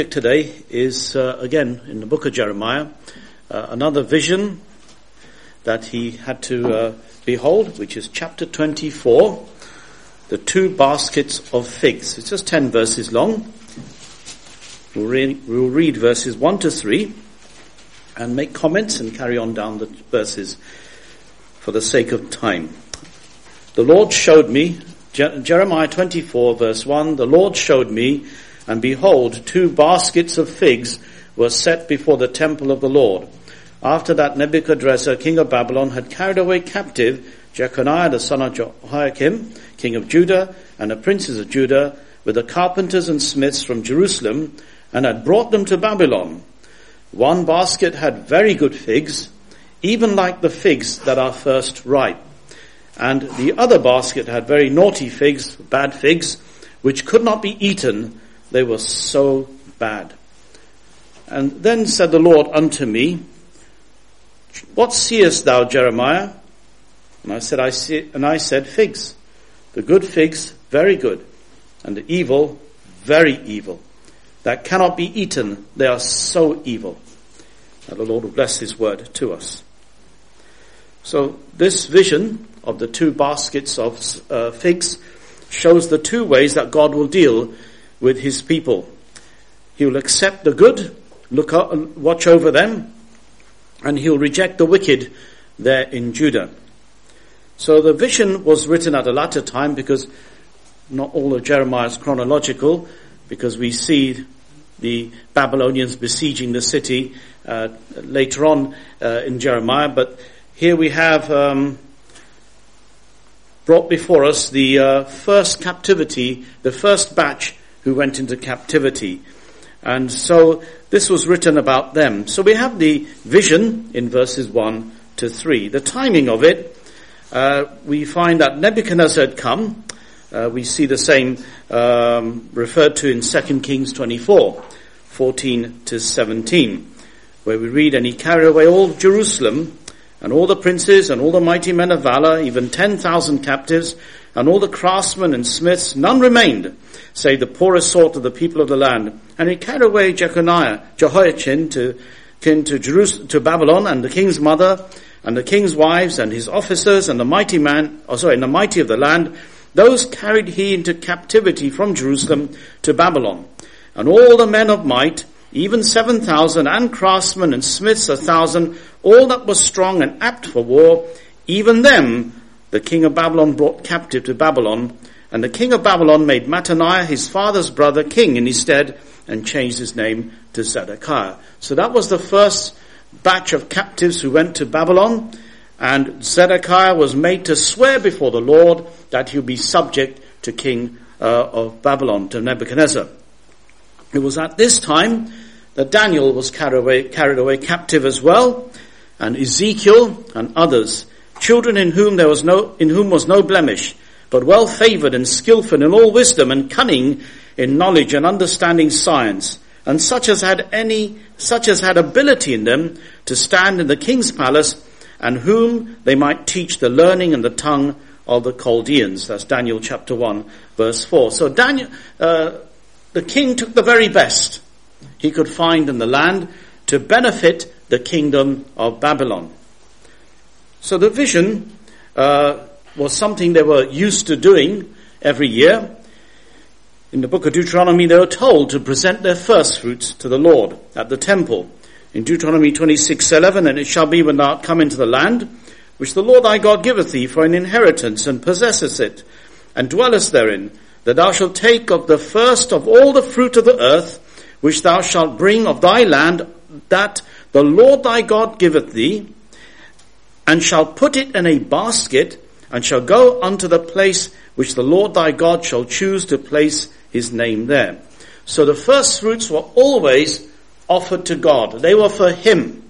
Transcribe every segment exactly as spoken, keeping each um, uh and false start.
Today is uh, again in the book of Jeremiah, uh, another vision that he had to uh, behold, which is chapter twenty-four, the two baskets of figs. It's just ten verses long. We'll, re- we'll read verses one to three and make comments and carry on down the verses for the sake of time. The Lord showed me, Je- Jeremiah twenty-four verse one, the Lord showed me, and behold, two baskets of figs were set before the temple of the Lord. After that Nebuchadrezzar, king of Babylon, had carried away captive Jeconiah the son of Jehoiakim, king of Judah, and the princes of Judah, with the carpenters and smiths from Jerusalem, and had brought them to Babylon. One basket had very good figs, even like the figs that are first ripe. And the other basket had very naughty figs, bad figs, which could not be eaten. They were so bad. And then said the Lord unto me, What seest thou, Jeremiah? And I said, I see, and I said, figs. The good figs, very good. And the evil, very evil. That cannot be eaten. They are so evil. And the Lord will bless his word to us. So this vision of the two baskets of uh, figs shows the two ways that God will deal with his people. He will accept the good, look up, watch over them, and he'll reject the wicked there in Judah. So the vision was written at a latter time, because not all of Jeremiah is chronological, because we see the Babylonians besieging the city uh, later on uh, in Jeremiah. But here we have um, brought before us the uh, first captivity, the first batch who went into captivity. And so this was written about them. So we have the vision in verses one to three. The timing of it, uh, we find that Nebuchadnezzar had come. Uh, we see the same um, referred to in Second Kings twenty-four, fourteen to seventeen, where we read, And he carried away all Jerusalem, and all the princes, and all the mighty men of valor, even ten thousand captives, and all the craftsmen and smiths, none remained, save the poorest sort of the people of the land. And he carried away Jeconiah, Jehoiachin, to, kin to Jerusalem, to Babylon, and the king's mother, and the king's wives, and his officers, and the mighty man, oh sorry, and the mighty of the land. Those carried he into captivity from Jerusalem to Babylon. And all the men of might, even seven thousand, and craftsmen and smiths a thousand, all that was strong and apt for war, even them the king of Babylon brought captive to Babylon. And the king of Babylon made Mattaniah, his father's brother, king in his stead, and changed his name to Zedekiah. So that was the first batch of captives who went to Babylon. And Zedekiah was made to swear before the Lord that he would be subject to king uh, of Babylon, to Nebuchadnezzar. It was at this time that Daniel was carried away, carried away captive as well, and Ezekiel and others, children in whom there was no, in whom was no blemish, but well favored and skillful in all wisdom and cunning in knowledge and understanding science, and such as had any, such as had ability in them to stand in the king's palace, and whom they might teach the learning and the tongue of the Chaldeans. That's Daniel chapter one, verse four. So Daniel, uh, the king took the very best he could find in the land to benefit the kingdom of Babylon. So the vision uh, was something they were used to doing every year. In the book of Deuteronomy, they were told to present their first fruits to the Lord at the temple. In Deuteronomy twenty-six eleven, And it shall be when thou art come into the land, which the Lord thy God giveth thee for an inheritance, and possessest it, and dwellest therein, that thou shalt take of the first of all the fruit of the earth, which thou shalt bring of thy land, that the Lord thy God giveth thee, and shall put it in a basket, and shall go unto the place which the Lord thy God shall choose to place his name there. So the first fruits were always offered to God. They were for him.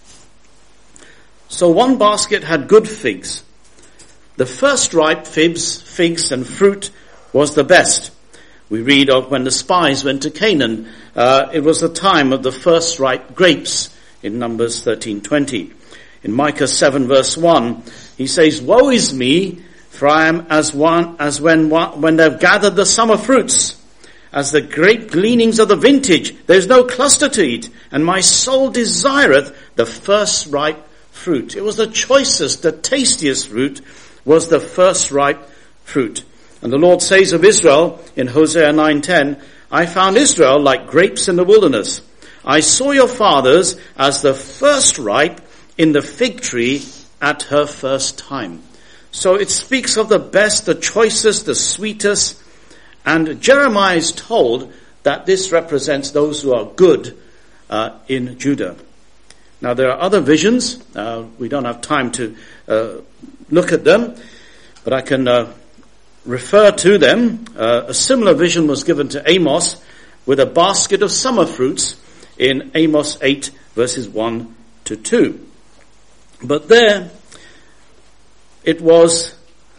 So one basket had good figs. The first ripe figs, figs and fruit was the best. We read of when the spies went to Canaan. Uh, it was the time of the first ripe grapes in Numbers thirteen twenty. In Micah seven verse one, he says, Woe is me, for I am as one, as when, when they've gathered the summer fruits, as the great gleanings of the vintage. There is no cluster to eat, and my soul desireth the first ripe fruit. It was the choicest, the tastiest fruit was the first ripe fruit. And the Lord says of Israel in Hosea nine ten, I found Israel like grapes in the wilderness. I saw your fathers as the first ripe in the fig tree at her first time. So it speaks of the best, the choicest, the sweetest. And Jeremiah is told that this represents those who are good uh, in Judah. Now there are other visions. Uh, we don't have time to uh, look at them, but I can uh, refer to them. Uh, a similar vision was given to Amos with a basket of summer fruits in Amos eight verses one to two. But there it was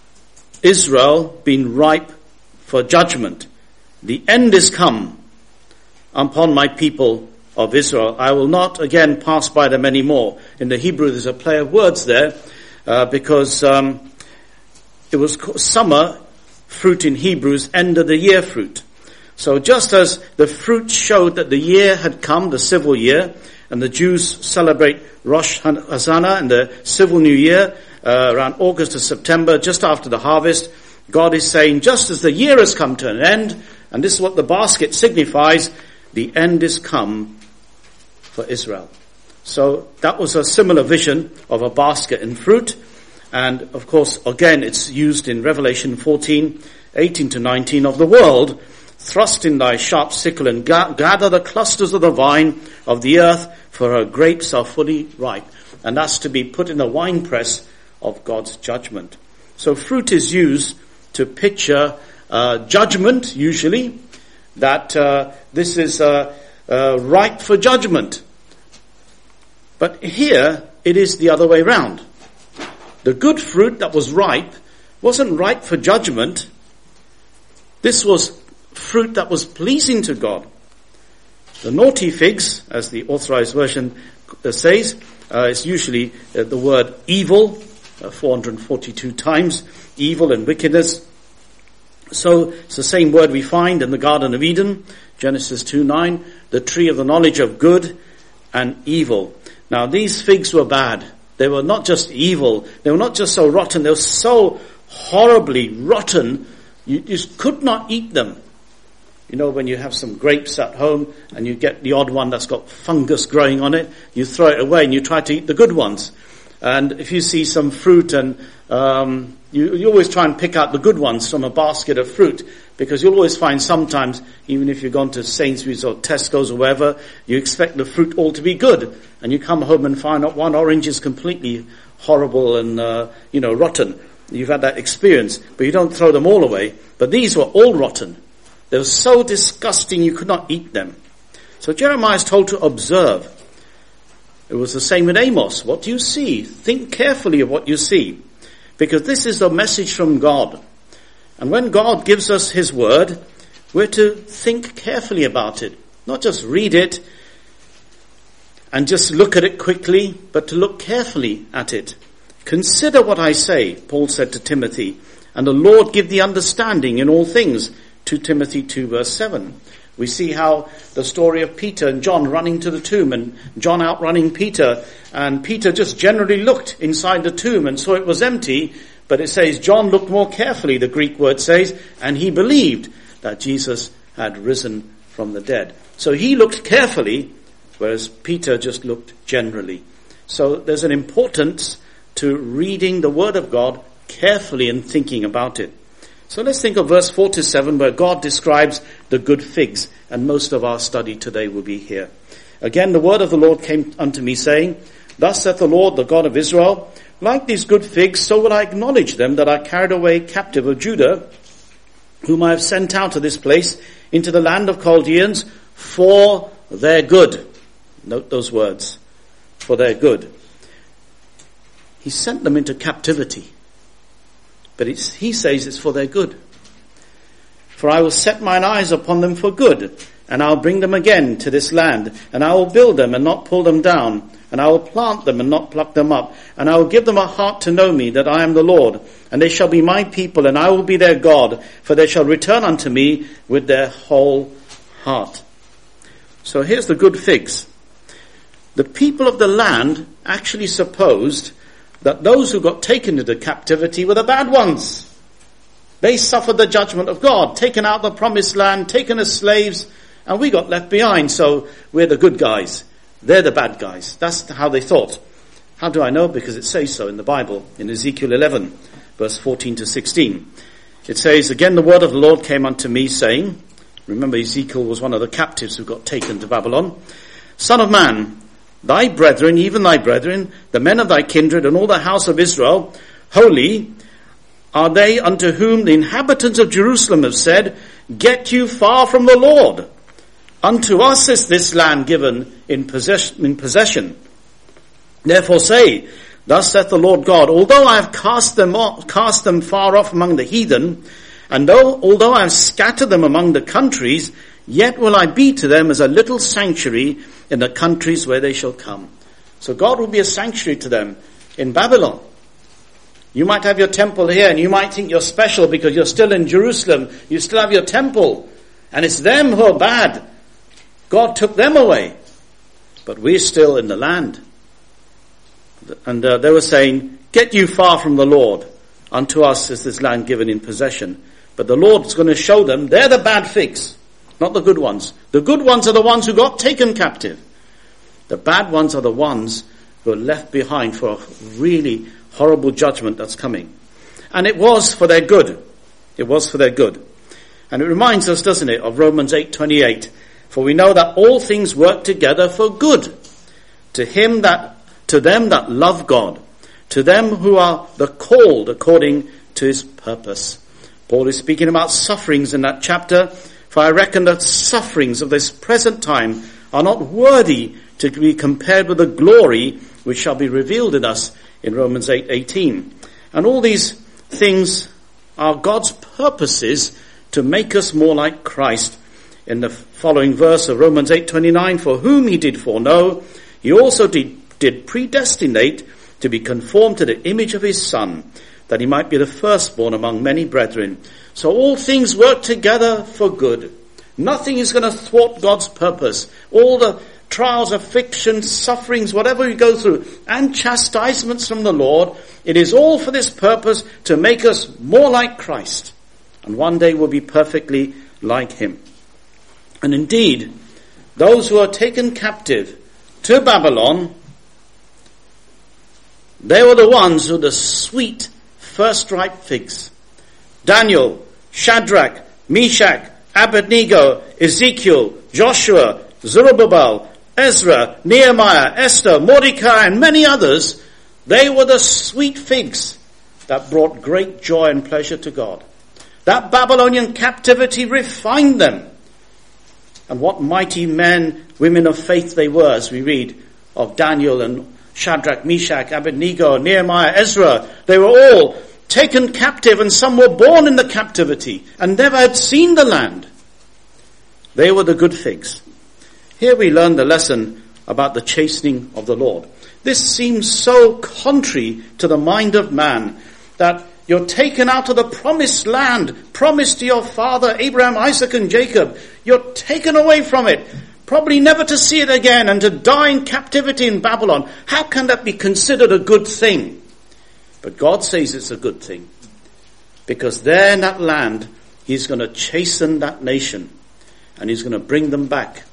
Israel being ripe for judgment. The end is come upon my people of Israel. I will not again pass by them anymore. In the Hebrew there's a play of words there uh, because um, it was summer fruit in Hebrew's end of the year fruit. So just as the fruit showed that the year had come, the civil year, and the Jews celebrate Rosh Hashanah and the civil new year uh, around August to September, just after the harvest, God is saying, just as the year has come to an end, and this is what the basket signifies, the end is come for Israel. So that was a similar vision of a basket and fruit. And of course, again, it's used in Revelation fourteen, eighteen to nineteen, of the world, thrust in thy sharp sickle and ga- gather the clusters of the vine of the earth, for her grapes are fully ripe. And that's to be put in the winepress of God's judgment. So fruit is used to picture uh, judgment, usually, that uh, this is uh, uh, ripe for judgment. But here, it is the other way round. The good fruit that was ripe wasn't ripe for judgment. This was fruit that was pleasing to God. The naughty figs, as the Authorized Version says, uh, is usually uh, the word evil, uh, four hundred forty-two times, evil and wickedness. So it's the same word we find in the Garden of Eden, Genesis two nine, the tree of the knowledge of good and evil. Now these figs were bad. They were not just evil. They were not just so rotten. They were so horribly rotten, you just could not eat them. You know, when you have some grapes at home and you get the odd one that's got fungus growing on it, you throw it away and you try to eat the good ones. And if you see some fruit and um, you, you always try and pick out the good ones from a basket of fruit, because you'll always find sometimes, even if you've gone to Sainsbury's or Tesco's or wherever, you expect the fruit all to be good. And you come home and find out one orange is completely horrible and, uh, you know, rotten. You've had that experience, but you don't throw them all away. But these were all rotten. They were so disgusting you could not eat them. So Jeremiah is told to observe. It was the same with Amos. What do you see? Think carefully of what you see. Because this is a message from God. And when God gives us his word, we're to think carefully about it. Not just read it and just look at it quickly, but to look carefully at it. Consider what I say, Paul said to Timothy, and the Lord give thee understanding in all things. Second Timothy two verse seven. We see how the story of Peter and John running to the tomb and John outrunning Peter, and Peter just generally looked inside the tomb and saw it was empty, but it says John looked more carefully, the Greek word says, and he believed that Jesus had risen from the dead. So he looked carefully, whereas Peter just looked generally. So there's an importance to reading the word of God carefully and thinking about it. So let's think of verse four to seven, where God describes the good figs, and most of our study today will be here. Again, the word of the Lord came unto me, saying, Thus saith the Lord, the God of Israel, like these good figs, so will I acknowledge them that are carried away captive of Judah, whom I have sent out of this place into the land of Chaldeans for their good. Note those words, for their good. He sent them into captivity. But it's, he says it's for their good. For I will set mine eyes upon them for good, and I'll bring them again to this land, and I will build them and not pull them down, and I will plant them and not pluck them up. And I will give them a heart to know me, that I am the Lord. And they shall be my people, and I will be their God, for they shall return unto me with their whole heart. So here's the good figs. The people of the land actually supposed that those who got taken into captivity were the bad ones. They suffered the judgment of God, taken out the promised land, taken as slaves, and we got left behind, so we're the good guys. They're the bad guys. That's how they thought. How do I know? Because it says so in the Bible, in Ezekiel eleven, verse fourteen to sixteen. It says, again the word of the Lord came unto me, saying, remember Ezekiel was one of the captives who got taken to Babylon. Son of man, thy brethren, even thy brethren, the men of thy kindred, and all the house of Israel, holy are they unto whom the inhabitants of Jerusalem have said, get you far from the Lord. Unto us is this land given in possession, in possession. Therefore say, thus saith the Lord God, although I have cast them off, cast them far off among the heathen, and though, although I have scattered them among the countries, yet will I be to them as a little sanctuary in the countries where they shall come. So God will be a sanctuary to them in Babylon. You might have your temple here, and you might think you're special because you're still in Jerusalem. You still have your temple, and it's them who are bad. God took them away, but we're still in the land. And uh, they were saying, get you far from the Lord. Unto us is this land given in possession. But the Lord's going to show them they're the bad figs, not the good ones. The good ones are the ones who got taken captive. The bad ones are the ones who are left behind for a really horrible judgment that's coming. And it was for their good. It was for their good. And it reminds us, doesn't it, of Romans eight twenty-eight. For we know that all things work together for good to him that, to them that love God, to them who are the called according to his purpose. Paul is speaking about sufferings in that chapter. For I reckon that sufferings of this present time are not worthy to be compared with the glory which shall be revealed in us in Romans eight eighteen. And all these things are God's purposes to make us more like Christ. In the following verse of Romans eight twenty-nine, for whom he did foreknow, he also did, did predestinate to be conformed to the image of his Son, that he might be the firstborn among many brethren. So all things work together for good. Nothing is going to thwart God's purpose. All the trials, afflictions, sufferings, whatever we go through, and chastisements from the Lord, it is all for this purpose to make us more like Christ. And one day we'll be perfectly like him. And indeed, those who are taken captive to Babylon, they were the ones who were the sweet first ripe figs. Daniel, Shadrach, Meshach, Abednego, Ezekiel, Joshua, Zerubbabel, Ezra, Nehemiah, Esther, Mordecai, and many others, they were the sweet figs that brought great joy and pleasure to God. That Babylonian captivity refined them. And what mighty men, women of faith they were, as we read of Daniel and Shadrach, Meshach, Abednego, Nehemiah, Ezra. They were all taken captive, and some were born in the captivity and never had seen the land. They were the good figs. Here we learn the lesson about the chastening of the Lord. This seems so contrary to the mind of man, that you're taken out of the promised land, promised to your father Abraham, Isaac, and Jacob. You're taken away from it, probably never to see it again, and to die in captivity in Babylon. How can that be considered a good thing? But God says it's a good thing, because there in that land, he's going to chasten that nation, and he's going to bring them back.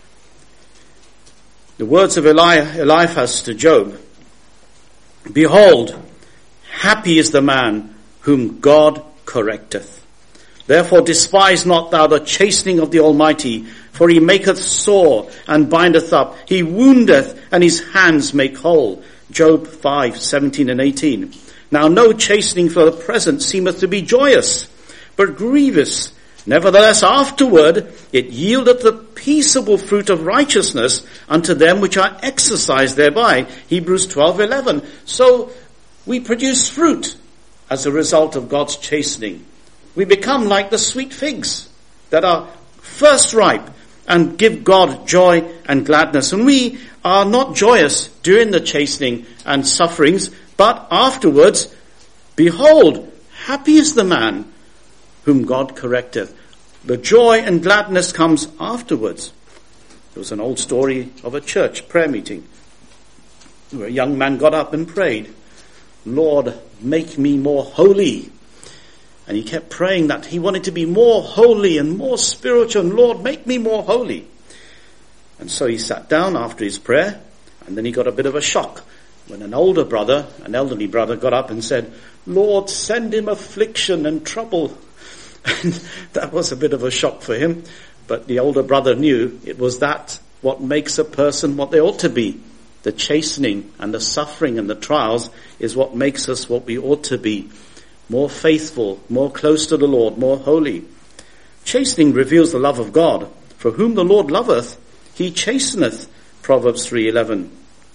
The words of Eli- Eliphaz to Job, behold, happy is the man whom God correcteth. Therefore despise not thou the chastening of the Almighty, for he maketh sore and bindeth up. He woundeth, and his hands make whole. Job five, seventeen and eighteen. Now no chastening for the present seemeth to be joyous, but grievous. Nevertheless afterward it yieldeth the peaceable fruit of righteousness unto them which are exercised thereby. Hebrews twelve, eleven. So we produce fruit as a result of God's chastening. We become like the sweet figs that are first ripe, and give God joy and gladness. And we are not joyous during the chastening and sufferings, but afterwards, behold, happy is the man whom God correcteth. The joy and gladness comes afterwards. There was an old story of a church prayer meeting where a young man got up and prayed, Lord, make me more holy. And he kept praying that he wanted to be more holy and more spiritual. And Lord, make me more holy. And so he sat down after his prayer, and then he got a bit of a shock when an older brother, an elderly brother, got up and said, Lord, send him affliction and trouble. And that was a bit of a shock for him. But the older brother knew it was that what makes a person what they ought to be. The chastening and the suffering and the trials is what makes us what we ought to be. More faithful, more close to the Lord, more holy. Chastening reveals the love of God. For whom the Lord loveth, he chasteneth. Proverbs three eleven.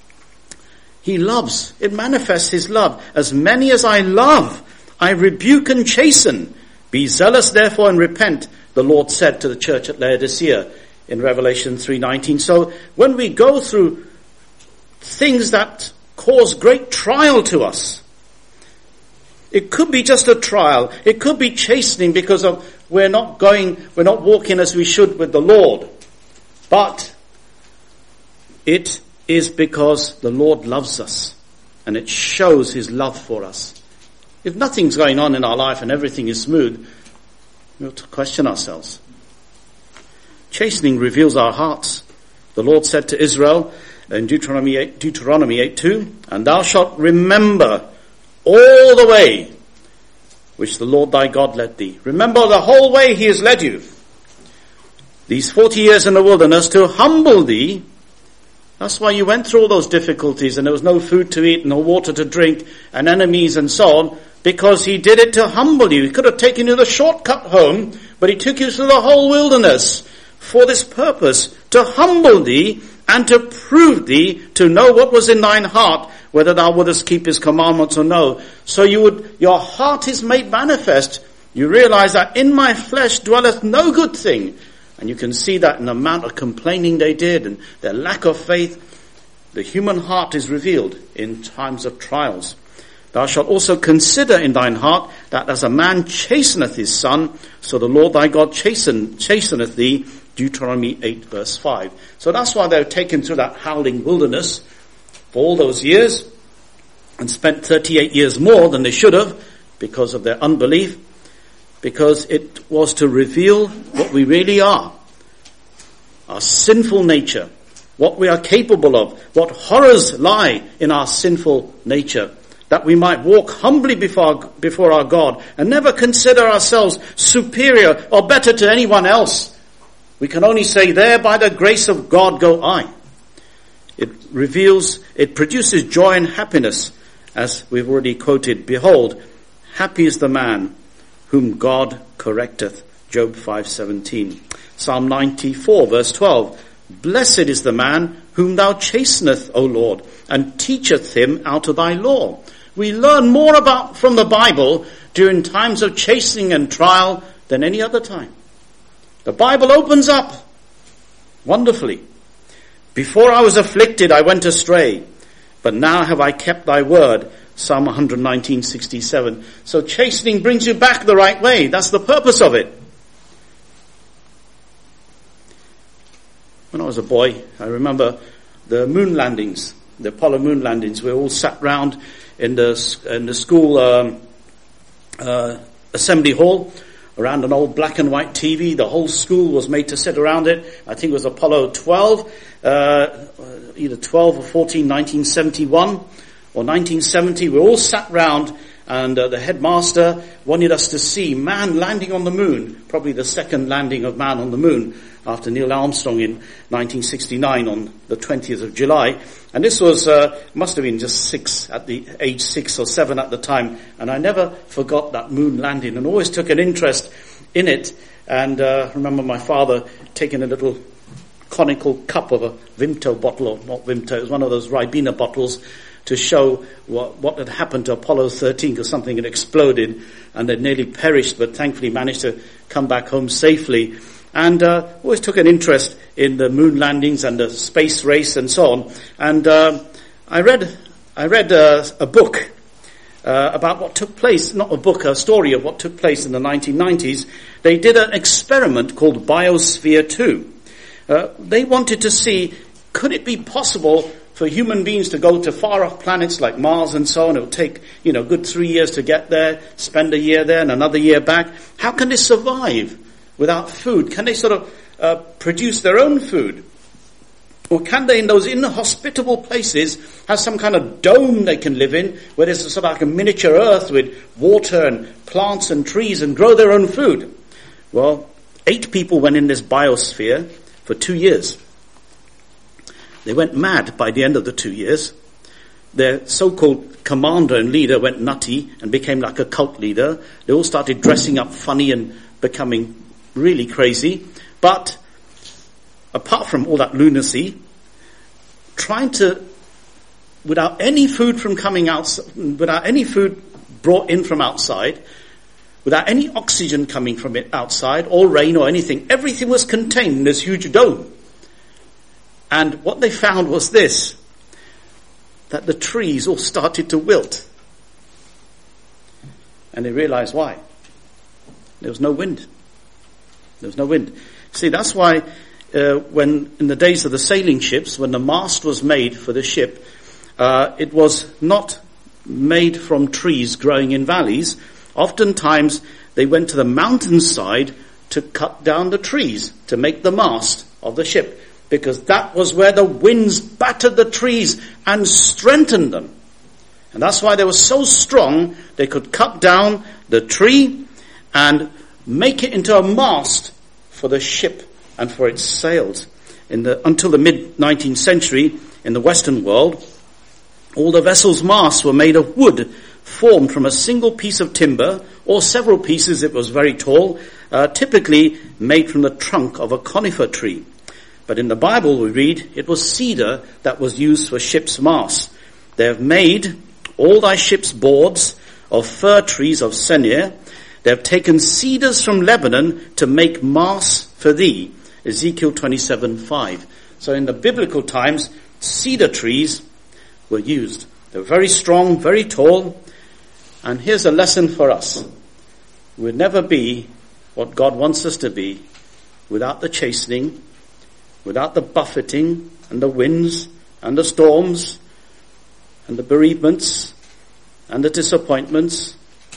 He loves. It manifests his love. As many as I love, I rebuke and chasten. Be zealous therefore and repent, the Lord said to the church at Laodicea in Revelation three nineteen. So when we go through things that cause great trial to us, it could be just a trial. It could be chastening because of we're not going, we're not walking as we should with the Lord. But it is because the Lord loves us and it shows his love for us. If nothing's going on in our life and everything is smooth, we'll question ourselves. Chastening reveals our hearts. The Lord said to Israel in Deuteronomy eight, Deuteronomy eight two, and thou shalt remember all the way which the Lord thy God led thee. Remember the whole way he has led you. These forty years in the wilderness to humble thee. That's why you went through all those difficulties and there was no food to eat, no water to drink, and enemies and so on, because he did it to humble you. He could have taken you the shortcut home, but he took you through the whole wilderness for this purpose, to humble thee and to prove thee to know what was in thine heart, whether thou wouldest keep his commandments or no. So you would, your heart is made manifest. You realize that in my flesh dwelleth no good thing. And you can see that in the amount of complaining they did and their lack of faith. The human heart is revealed in times of trials. Thou shalt also consider in thine heart that as a man chasteneth his son, so the Lord thy God chasten, chasteneth thee. Deuteronomy eight verse five. So that's why they were taken through that howling wilderness for all those years and spent thirty-eight years more than they should have because of their unbelief. Because it was to reveal what we really are. Our sinful nature. What we are capable of. What horrors lie in our sinful nature. That we might walk humbly before, before our God and never consider ourselves superior or better to anyone else. We can only say, there by the grace of God go I. It reveals, it produces joy and happiness, as we've already quoted. Behold, happy is the man whom God correcteth. Job five seventeen. Psalm ninety-four verse twelve. Blessed is the man whom thou chasteneth, O Lord, and teacheth him out of thy law. We learn more about from the Bible during times of chastening and trial than any other time. The Bible opens up wonderfully. Before I was afflicted, I went astray, but now have I kept thy word. Psalm one nineteen sixty-seven. So chastening brings you back the right way. That's the purpose of it. When I was a boy, I remember the moon landings, the Apollo moon landings. We all sat round in the in the school um, uh, assembly hall around an old black and white T V. The whole school was made to sit around it. I think it was Apollo twelve, uh, either twelve or fourteen, nineteen seventy-one. Or nineteen seventy, we all sat round and uh, the headmaster wanted us to see man landing on the moon, probably the second landing of man on the moon after Neil Armstrong in nineteen sixty-nine on the twentieth of July. And this was, uh, must have been just six, at the age six or seven at the time. And I never forgot that moon landing and always took an interest in it. And uh, I remember my father taking a little conical cup of a Vimto bottle, or not Vimto, it was one of those Ribena bottles, to show what, what had happened to Apollo thirteen, because something had exploded and they'd nearly perished, but thankfully managed to come back home safely. and uh, always took an interest in the moon landings and the space race and so on. And uh, I read I read uh, a book uh, about what took place, not a book, a story of what took place in the nineteen nineties. They did an experiment called Biosphere two. Uh, they wanted to see, could it be possible for human beings to go to far-off planets like Mars and so on? It would take, you know, a good three years to get there, spend a year there and another year back. How can they survive without food? Can they sort of uh, produce their own food? Or can they, in those inhospitable places, have some kind of dome they can live in, where there's sort of like a miniature Earth with water and plants and trees and grow their own food? Well, eight people went in this biosphere for two years. They went mad by the end of the two years. Their so-called commander and leader went nutty and became like a cult leader. They all started dressing up funny and becoming really crazy. But apart from all that lunacy, trying to, without any food from coming out, without any food brought in from outside, without any oxygen coming from it outside, or rain or anything, everything was contained in this huge dome. And what they found was this, that the trees all started to wilt. And they realized why. There was no wind. There was no wind. See, that's why uh, when, in the days of the sailing ships, when the mast was made for the ship, uh, it was not made from trees growing in valleys. Oftentimes, they went to the mountainside to cut down the trees to make the mast of the ship, because that was where the winds battered the trees and strengthened them. And that's why they were so strong, they could cut down the tree and make it into a mast for the ship and for its sails. In the, until the mid-nineteenth century, in the Western world, all the vessels' masts were made of wood, formed from a single piece of timber, or several pieces if it was very tall, uh, typically made from the trunk of a conifer tree. But in the Bible we read, it was cedar that was used for ships' masts. They have made all thy ships' boards of fir trees of Senir. They have taken cedars from Lebanon to make masts for thee. Ezekiel twenty-seven five. So in the biblical times, cedar trees were used. They were very strong, very tall. And here's a lesson for us. We'll never be what God wants us to be without the chastening, without the buffeting and the winds and the storms and the bereavements and the disappointments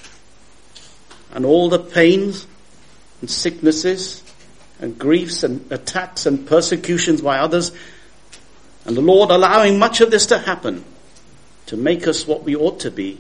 and all the pains and sicknesses and griefs and attacks and persecutions by others, and the Lord allowing much of this to happen to make us what we ought to be,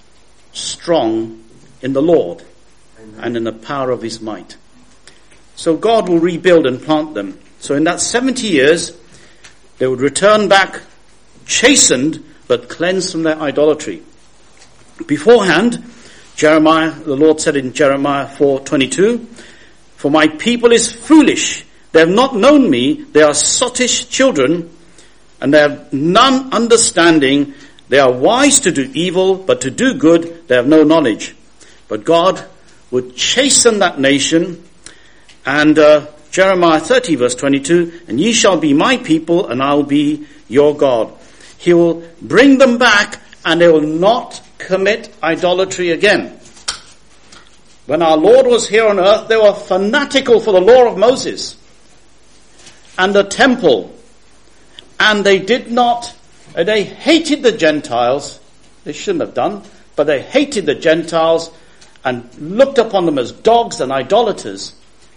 strong in the Lord. Amen. And in the power of his might. So God will rebuild and plant them. So in that seventy years, they would return back chastened but cleansed from their idolatry. Beforehand, Jeremiah, the Lord said in Jeremiah four twenty-two, for my people is foolish. They have not known me. They are sottish children, and they have none understanding. They are wise to do evil, but to do good they have no knowledge. But God would chasten that nation, and uh, Jeremiah thirty verse twenty-two, and ye shall be my people, and I will be your God. He will bring them back, and they will not commit idolatry again. When our Lord was here on earth, they were fanatical for the law of Moses and the temple, and they did not, they hated the Gentiles. They shouldn't have done, but they hated the Gentiles and looked upon them as dogs and idolaters.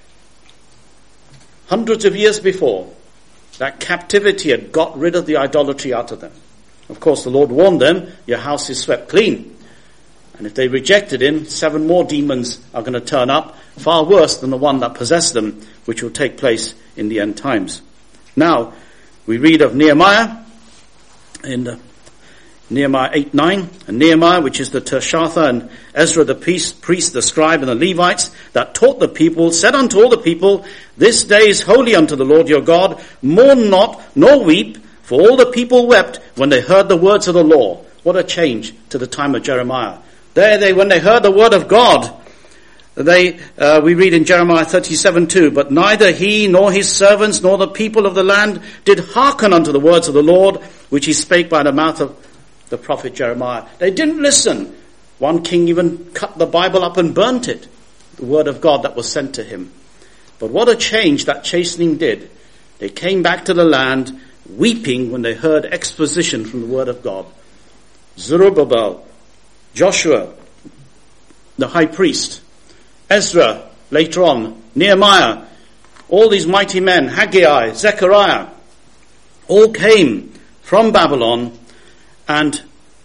Hundreds of years before, that captivity had got rid of the idolatry out of them. Of course, the Lord warned them, your house is swept clean. And if they rejected him, seven more demons are going to turn up, far worse than the one that possessed them, which will take place in the end times. Now, we read of Nehemiah in the Nehemiah eight nine, and Nehemiah, which is the Tershatha, and Ezra the priest, priest, the scribe, and the Levites, that taught the people, said unto all the people, this day is holy unto the Lord your God, mourn not, nor weep, for all the people wept when they heard the words of the law. What a change to the time of Jeremiah. There they, when they heard the word of God, They, uh, we read in Jeremiah thirty-seven two, but neither he nor his servants nor the people of the land did hearken unto the words of the Lord, which he spake by the mouth of the prophet Jeremiah. They didn't listen. One king even cut the Bible up and burnt it, the word of God that was sent to him. But what a change that chastening did. They came back to the land weeping when they heard exposition from the word of God. Zerubbabel, Joshua, the high priest, Ezra, later on, Nehemiah, all these mighty men, Haggai, Zechariah, all came from Babylon, and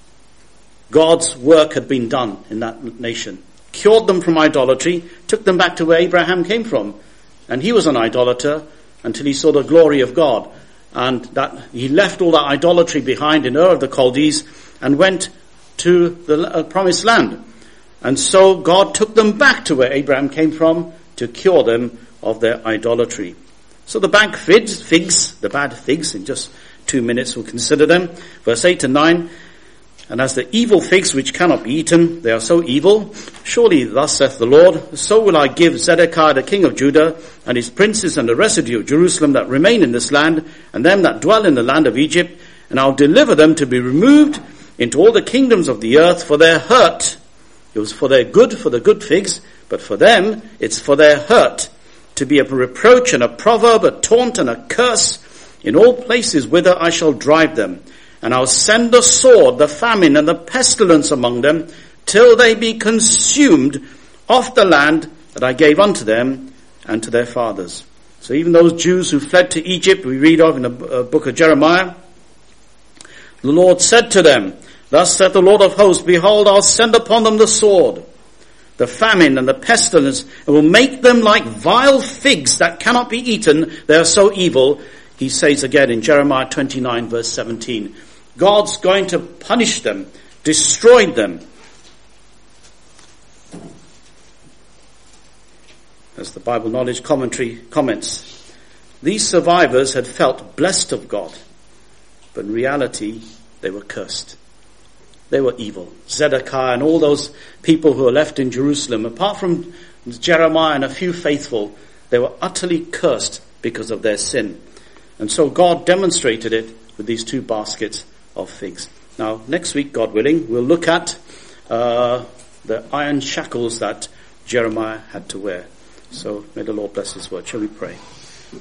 God's work had been done in that nation. Cured them from idolatry, took them back to where Abraham came from. And he was an idolater until he saw the glory of God. And that he left all that idolatry behind in Ur of the Chaldees and went to the uh, promised land. And so God took them back to where Abraham came from to cure them of their idolatry. So the bad figs, figs, the bad figs, in just two minutes we'll consider them. Verse eight to nine. And as the evil figs which cannot be eaten, they are so evil. Surely thus saith the Lord, so will I give Zedekiah the king of Judah, and his princes and the residue of Jerusalem that remain in this land, and them that dwell in the land of Egypt, and I'll deliver them to be removed into all the kingdoms of the earth for their hurt. It was for their good, for the good figs, but for them, it's for their hurt, to be a reproach and a proverb, a taunt and a curse in all places whither I shall drive them. And I'll send the sword, the famine, and the pestilence among them, till they be consumed off the land that I gave unto them and to their fathers. So even those Jews who fled to Egypt, we read of in the book of Jeremiah, the Lord said to them, thus saith the Lord of hosts, behold, I'll send upon them the sword, the famine, and the pestilence, and will make them like vile figs that cannot be eaten. They are so evil. He says again in Jeremiah twenty-nine, verse seventeen, God's going to punish them, destroy them. As the Bible Knowledge Commentary comments, these survivors had felt blessed of God, but in reality they were cursed. They were evil. Zedekiah and all those people who were left in Jerusalem, apart from Jeremiah and a few faithful, they were utterly cursed because of their sin. And so God demonstrated it with these two baskets of figs. Now, next week, God willing, we'll look at uh, the iron shackles that Jeremiah had to wear. So may the Lord bless his word. Shall we pray?